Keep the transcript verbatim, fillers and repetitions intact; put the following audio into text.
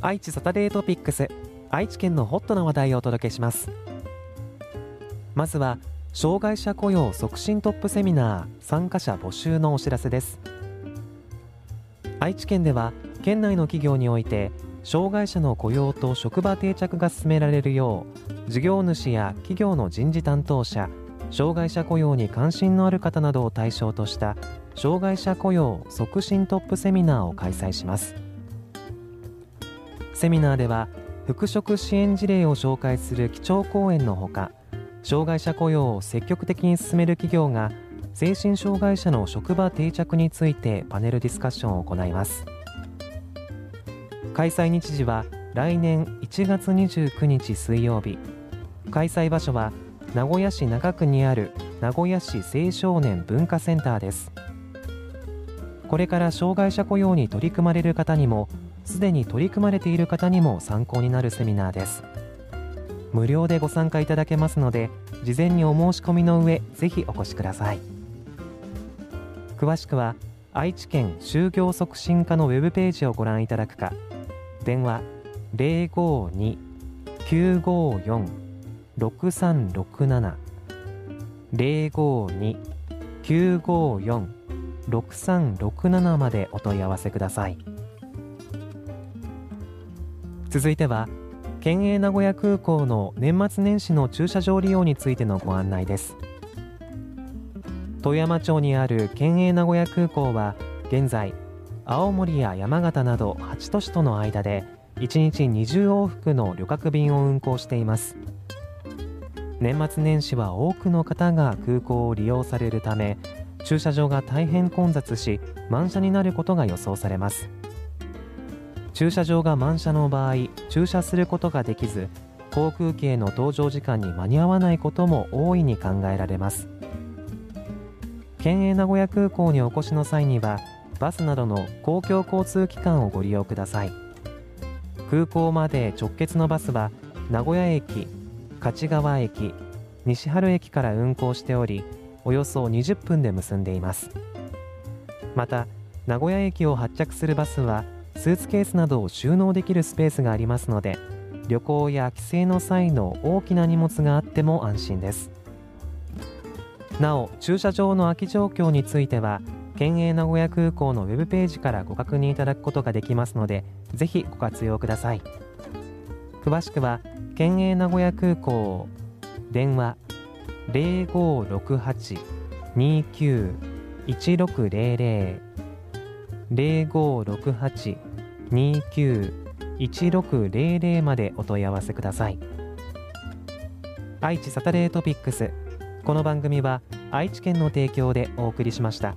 愛知サタデートピックス、愛知県のホットな話題をお届けします。まずは障害者雇用促進トップセミナー参加者募集のお知らせです。愛知県では県内の企業において障害者の雇用と職場定着が進められるよう、事業主や企業の人事担当者、障害者雇用に関心のある方などを対象とした障害者雇用促進トップセミナーを開催します。セミナーでは復職支援事例を紹介する基調講演のほか、障害者雇用を積極的に進める企業が精神障害者の職場定着についてパネルディスカッションを行います。開催日時は来年いちがつにじゅうくにち水曜日。開催場所は名古屋市中区にある名古屋市青少年文化センターです。これから障害者雇用に取り組まれる方にも、すでに取り組まれている方にも参考になるセミナーです。無料でご参加いただけますので、事前にお申し込みの上、ぜひお越しください。詳しくは愛知県就業促進課のウェブページをご覧いただくか、電話 ゼロごに きゅうごよん ろくさんろくなな ゼロごに きゅうごよん ろくさんろくななまでお問い合わせください。続いては県営名古屋空港の年末年始の駐車場利用についてのご案内です。富山町にある県営名古屋空港は現在青森や山形などはち都市との間でいちにちにじゅうおうふくの旅客便を運航しています。年末年始は多くの方が空港を利用されるため、駐車場が大変混雑し満車になることが予想されます。駐車場が満車の場合、駐車することができず、航空機への搭乗時間に間に合わないことも大いに考えられます。県営名古屋空港にお越しの際にはバスなどの公共交通機関をご利用ください。空港まで直結のバスは名古屋駅、勝川駅、西春駅から運行しており、およそにじゅっぷんで結んでいます。また名古屋駅を発着するバスはスーツケースなどを収納できるスペースがありますので、旅行や帰省の際の大きな荷物があっても安心です。なお、駐車場の空き状況については県営名古屋空港のウェブページからご確認いただくことができますので、ぜひご活用ください。詳しくは県営名古屋空港電話 ゼロごろくはち にきゅう いちろくゼロゼロ ゼロごろくはち にきゅう いちろくゼロゼロまでお問い合わせください。愛知サタデートピックス、この番組は愛知県の提供でお送りしました。